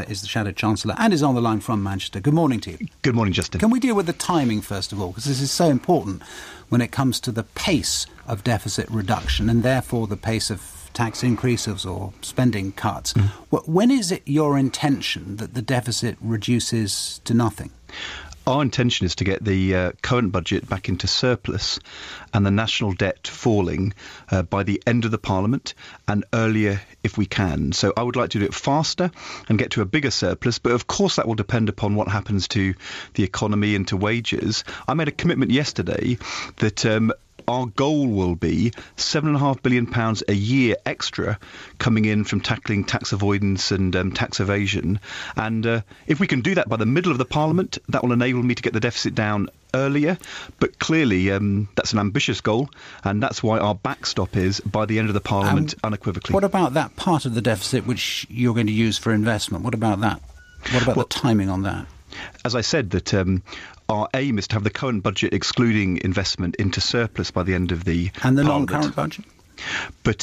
is the Shadow Chancellor and is on the line from Manchester. Good morning to you. Good morning, Justin. Can we deal with the timing first of all? Because this is so important when it comes to the pace of deficit reduction and therefore the pace of tax increases or spending cuts. When is it your intention that the deficit reduces to nothing? Our intention is to get the current budget back into surplus and the national debt falling by the end of the Parliament and earlier if we can. So I would like to do it faster and get to a bigger surplus, but of course that will depend upon what happens to the economy and to wages. I made a commitment yesterday that our goal will be £7.5 billion a year extra coming in from tackling tax avoidance and tax evasion. And if we can do that by the middle of the Parliament, that will enable me to get the deficit down earlier. But clearly, that's an ambitious goal, and that's why our backstop is by the end of the Parliament unequivocally. What about that part of the deficit which you're going to use for investment? What about that? What about the timing on that? As I said, that our aim is to have the current budget excluding investment into surplus by the end of the And the Parliament. non-current budget? But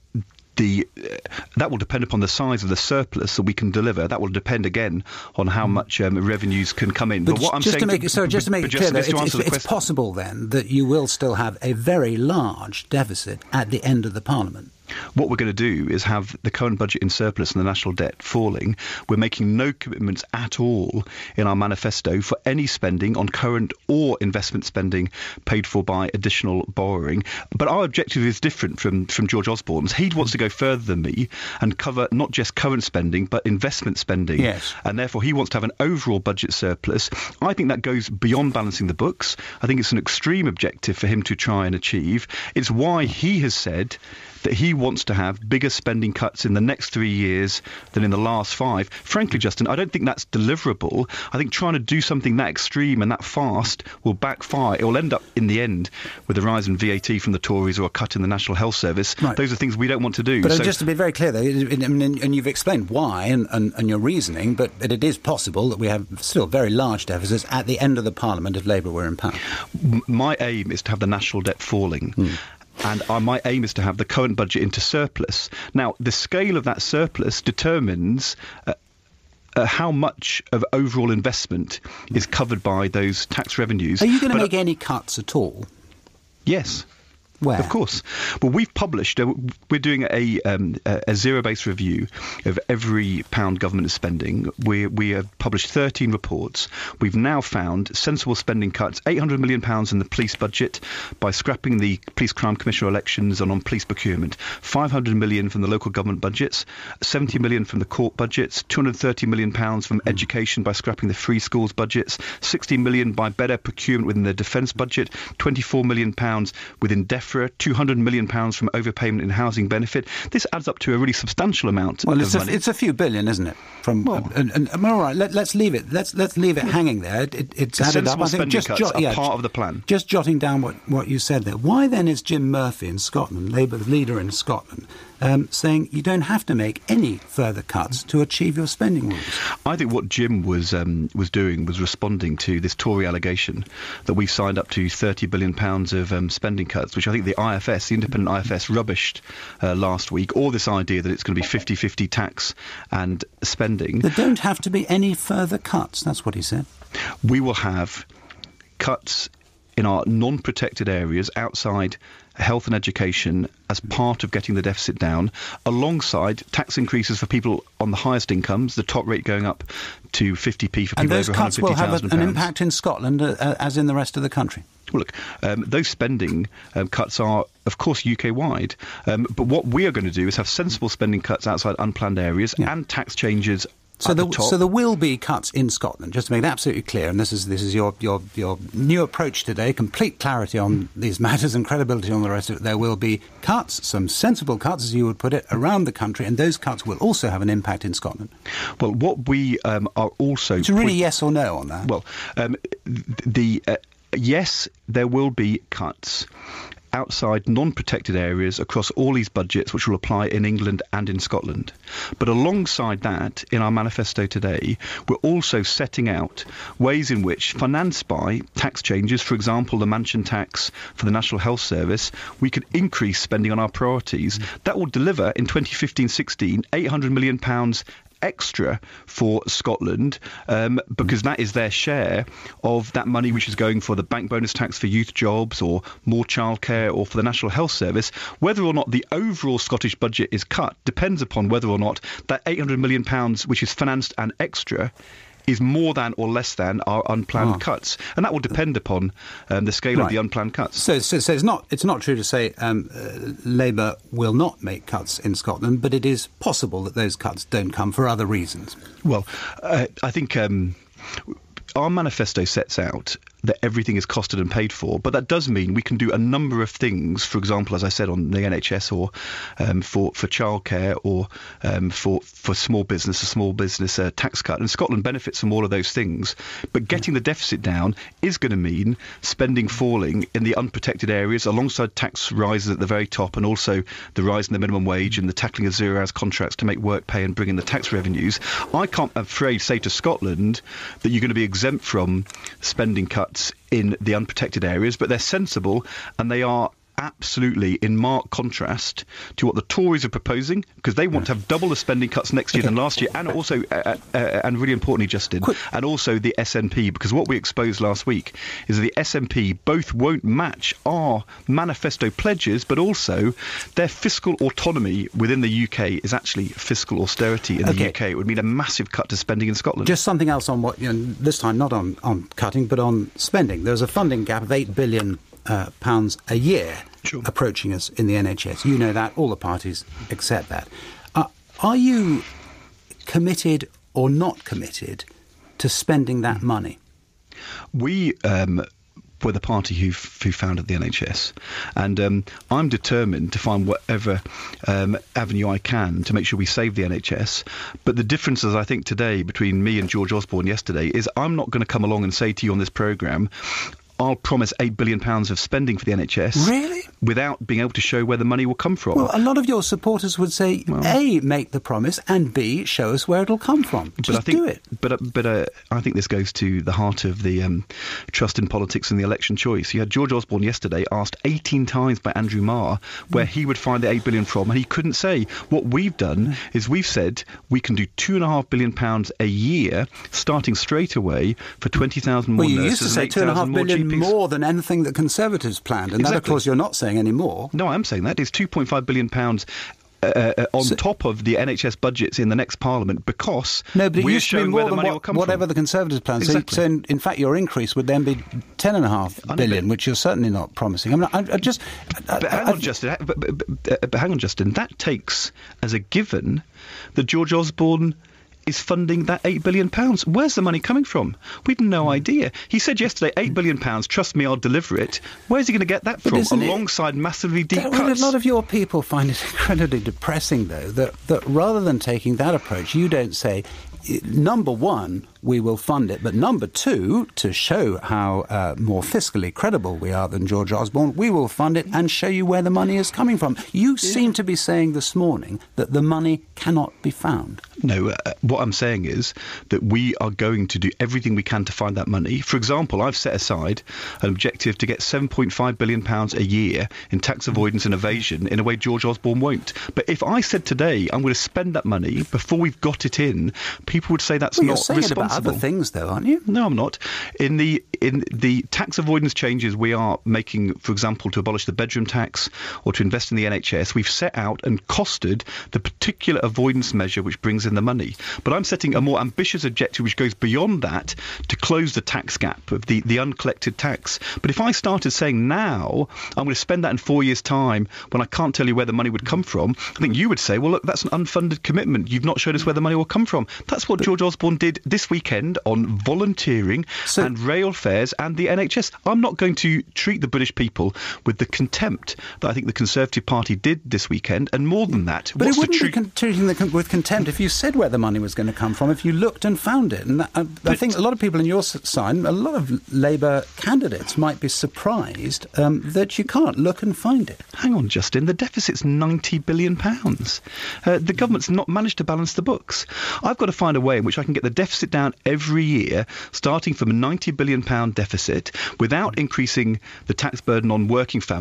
that will depend upon the size of the surplus that we can deliver. That will depend again on how much revenues can come in. But what I'm saying, just to make it clear, it's possible then that you will still have a very large deficit at the end of the Parliament. What we're going to do is have the current budget in surplus and the national debt falling. We're making no commitments at all in our manifesto for any spending on current or investment spending paid for by additional borrowing. But our objective is different from George Osborne's. He wants to go further than me and cover not just current spending but investment spending. Yes. And therefore he wants to have an overall budget surplus. I think that goes beyond balancing the books. I think it's an extreme objective for him to try and achieve. It's why he has said that he wants to have bigger spending cuts in the next 3 years than in the last 5. Frankly, Justin, I don't think that's deliverable. I think trying to do something that extreme and that fast will backfire. It will end up, in the end, with a rise in VAT from the Tories or a cut in the National Health Service. Right. Those are things we don't want to do. But just to be very clear, though, and you've explained why and your reasoning, but it is possible that we have still very large deficits at the end of the Parliament if Labour were in power. My aim is to have the national debt falling. And my aim is to have the current budget into surplus. Now, the scale of that surplus determines how much of overall investment is covered by those tax revenues. Are you going to make any cuts at all? Yes. Where? Of course. Well, we've published, we're doing a zero-based review of every pound government is spending. We have published 13 reports. We've now found sensible spending cuts, £800 million in the police budget by scrapping the Police Crime Commissioner elections and on police procurement, £500 million from the local government budgets, £70 million from the court budgets, £230 million from education by scrapping the free schools budgets, £60 million by better procurement within the defence budget, £24 million within DEFRA, £200 million from overpayment in housing benefit. This adds up to a really substantial amount of money. It's a few billion, isn't it? All right, let's leave it. Let's leave it hanging there. It's added up. I think just cuts are part of the plan. Just jotting down what you said there. Why then is Jim Murphy in Scotland, Labour's leader in Scotland, saying you don't have to make any further cuts to achieve your spending rules? I think what Jim was doing was responding to this Tory allegation that we've signed up to £30 billion of spending cuts, which I think the IFS, the independent IFS, rubbished last week, or this idea that it's going to be 50-50 tax and spending. There don't have to be any further cuts, that's what he said. We will have cuts in our non-protected areas outside health and education as part of getting the deficit down, alongside tax increases for people on the highest incomes, the top rate going up to 50p for people over £150,000. And those cuts will have an impact in Scotland as in the rest of the country? Well, look, those spending cuts are, of course, UK-wide. But what we are going to do is have sensible spending cuts outside unplanned areas and tax changes. So there will be cuts in Scotland, just to make it absolutely clear, and this is your new approach today, complete clarity on these matters and credibility on the rest of it. There will be cuts, some sensible cuts, as you would put it, around the country, and those cuts will also have an impact in Scotland. Well, what we are also... It's really yes or no on that? Well, yes, there will be cuts outside non-protected areas across all these budgets, which will apply in England and in Scotland. But alongside that, in our manifesto today, we're also setting out ways in which, financed by tax changes, for example, the mansion tax for the National Health Service, we could increase spending on our priorities. That will deliver in 2015-16 £800 million extra for Scotland because that is their share of that money which is going for the bank bonus tax for youth jobs or more childcare or for the National Health Service. Whether or not the overall Scottish budget is cut depends upon whether or not that £800 million, which is financed and extra, is more than or less than our unplanned cuts, and that will depend upon the scale of the unplanned cuts. So it's not true to say Labour will not make cuts in Scotland, but it is possible that those cuts don't come for other reasons. Well, I think our manifesto sets out that everything is costed and paid for, but that does mean we can do a number of things, for example, as I said, on the NHS or for childcare or for small business, a small business tax cut. And Scotland benefits from all of those things. But getting the deficit down is going to mean spending falling in the unprotected areas alongside tax rises at the very top, and also the rise in the minimum wage and the tackling of zero-hours contracts to make work pay and bring in the tax revenues. I can't, I'm afraid, say to Scotland that you're going to be exempt from spending cuts in the unprotected areas, but they're sensible and they are absolutely in marked contrast to what the Tories are proposing, because they want to have double the spending cuts next year than last year, and also, and really importantly, Justin, and also the SNP, because what we exposed last week is that the SNP both won't match our manifesto pledges, but also their fiscal autonomy within the UK is actually fiscal austerity in the UK. It would mean a massive cut to spending in Scotland. Just something else on what, this time not on cutting, but on spending. There's a funding gap of £8 billion a year approaching us in the NHS. You know that. All the parties accept that. Are you committed or not committed to spending that money? We were the party who founded the NHS, and I'm determined to find whatever avenue I can to make sure we save the NHS. But the differences, I think, today between me and George Osborne yesterday is I'm not going to come along and say to you on this programme, I'll promise £8 billion of spending for the NHS. Really? Without being able to show where the money will come from. Well, a lot of your supporters would say, A, make the promise, and B, show us where it'll come from. Just do it. But I think this goes to the heart of the trust in politics and the election choice. You had George Osborne yesterday asked 18 times by Andrew Marr where he would find the £8 billion from, and he couldn't say. What we've done is we've said we can do £2.5 billion a year, starting straight away for 20,000 more nurses. Well, you used to say £2.5 billion more than anything that Conservatives planned, and that, of course, you're not saying anymore. No, I'm saying that. It's £2.5 billion on top of the NHS budgets in the next Parliament, because we're showing where the money will come from. Whatever the Conservatives plan. Exactly. So in fact, your increase would then be £10.5 billion, which you're certainly not promising. But hang on, Justin. That takes as a given that George Osborne is funding that £8 billion. Where's the money coming from? We've no idea. He said yesterday, £8 billion, trust me, I'll deliver it. Where's he going to get that from, alongside massively deep cuts? A lot of your people find it incredibly depressing, though, that rather than taking that approach, you don't say, number one, we will fund it, but number two, to show how more fiscally credible we are than George Osborne, we will fund it and show you where the money is coming from. You seem to be saying this morning that the money cannot be found. No, what I'm saying is that we are going to do everything we can to find that money. For example, I've set aside an objective to get £7.5 billion a year in tax avoidance and evasion in a way George Osborne won't. But if I said today I'm going to spend that money before we've got it in, people would say that's not responsible. You're saying it about other things, though, aren't you? No, I'm not. In the tax avoidance changes we are making, for example, to abolish the bedroom tax or to invest in the NHS, we've set out and costed the particular avoidance measure which brings in the money. But I'm setting a more ambitious objective which goes beyond that to close the tax gap of the uncollected tax. But if I started saying now I'm going to spend that in 4 years' time when I can't tell you where the money would come from, I think you would say, well, look, that's an unfunded commitment. You've not showed us where the money will come from. That's what George Osborne did this weekend on volunteering and rail fares and the NHS. I'm not going to treat the British people with the contempt that I think the Conservative Party did this weekend, and more than that. But it wouldn't be treating them with contempt if you said where the money was going to come from, if you looked and found it. And I think a lot of people in your side, a lot of Labour candidates might be surprised that you can't look and find it. Hang on, Justin, the deficit's £90 billion. The government's not managed to balance the books. I've got to find a way in which I can get the deficit down every year, starting from a £90 billion deficit, without increasing the tax burden on working families who've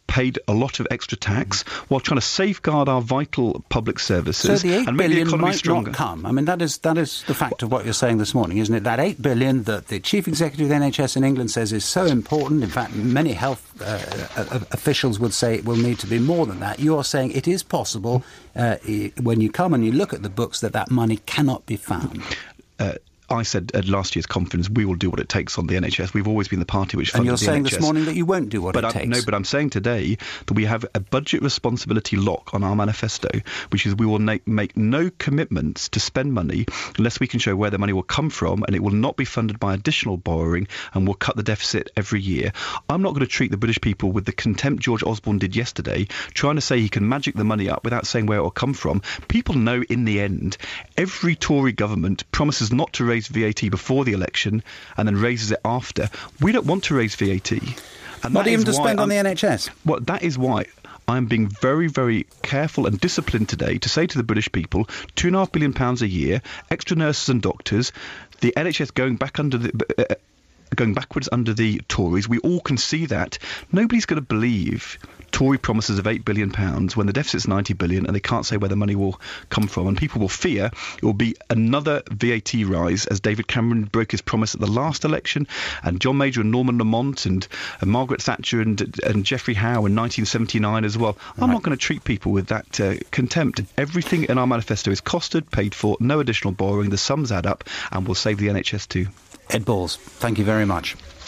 paid a lot of extra tax while trying to safeguard our vital public services so the 8 and make the billion economy might stronger. not come. I mean, that is the fact of what you're saying this morning, isn't it? That 8 billion that the chief executive of the NHS in England says is so important. In fact, many health officials would say it will need to be more than that. You're saying it is possible when you come and you look at the books that money cannot be found. I said at last year's conference, we will do what it takes on the NHS. We've always been the party which funded the NHS. And you're saying this morning that you won't do what it takes. No, but I'm saying today that we have a budget responsibility lock on our manifesto, which is we will make no commitments to spend money unless we can show where the money will come from, and it will not be funded by additional borrowing, and we'll cut the deficit every year. I'm not going to treat the British people with the contempt George Osborne did yesterday, trying to say he can magic the money up without saying where it will come from. People know in the end, every Tory government promises not to raise VAT before the election and then raises it after. We don't want to raise VAT. And not even to spend on the NHS? Well, that is why I'm being very, very careful and disciplined today to say to the British people, £2.5 billion a year, extra nurses and doctors, the NHS going backwards under the Tories. We all can see that. Nobody's going to believe Tory promises of £8 billion when the deficit's £90 billion and they can't say where the money will come from. And people will fear it will be another VAT rise, as David Cameron broke his promise at the last election, and John Major and Norman Lamont and Margaret Thatcher and Geoffrey Howe in 1979 as well. I'm not going to treat people with that contempt. Everything in our manifesto is costed, paid for, no additional borrowing. The sums add up, and we'll save the NHS too. Ed Balls, thank you very much.